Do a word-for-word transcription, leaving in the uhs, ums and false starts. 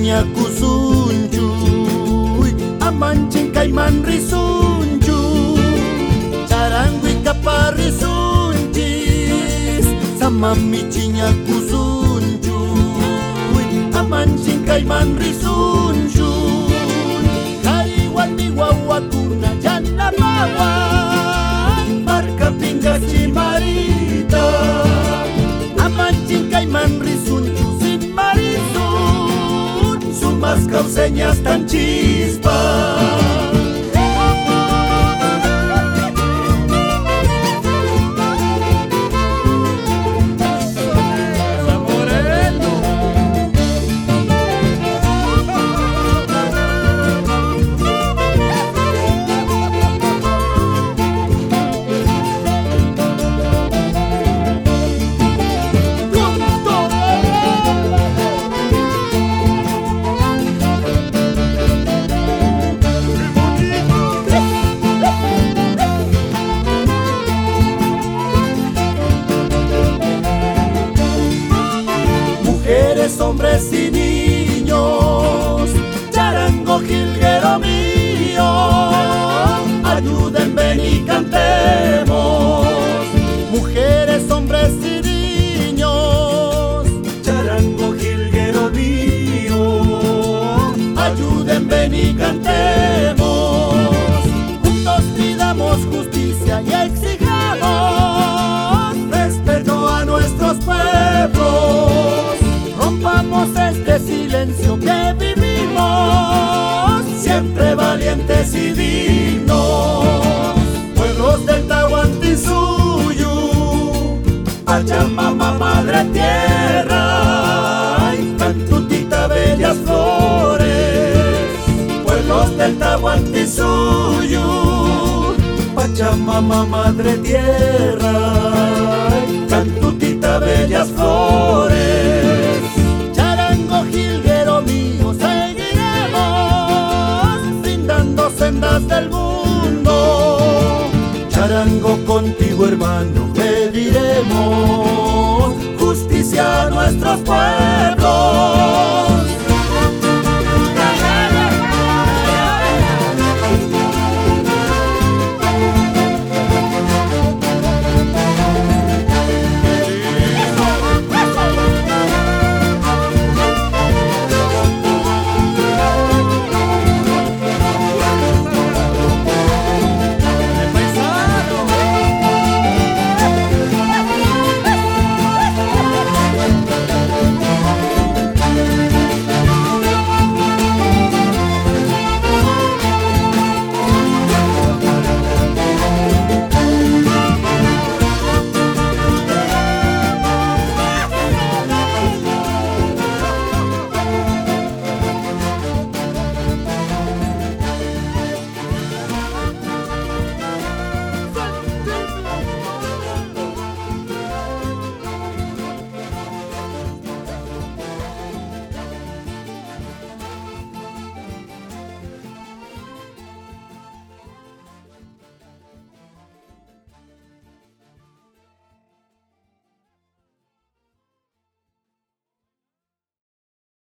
chiña kusunchuy, amanchin kayman risunchu, charango y caparrisunchis, samami chiña kusunchuy, amanchin kayman risunchu, kariwan mi wawakuna yanapawan, marca pinga chimarita, amanchin kayman risunchu sin marisun, sumas causeñas tan chispas. Hombres y niños, charango jilguero mío, ayuden, ven y cantemos. Mujeres, hombres y niños, charango jilguero mío, ayuden, ven y cantemos. Juntos pidamos justicia y exijamos respeto a nuestros pueblos. Rompamos este silencio que vivimos, siempre valientes y dignos. Pueblos del Tahuantinsuyo, Pachamama, Madre Tierra, ay, cantutita, bellas flores. Pueblos del Tahuantinsuyo, Pachamama, Madre Tierra, ay, cantutita, bellas flores. Sendas del mundo, charango contigo, hermano, pediremos.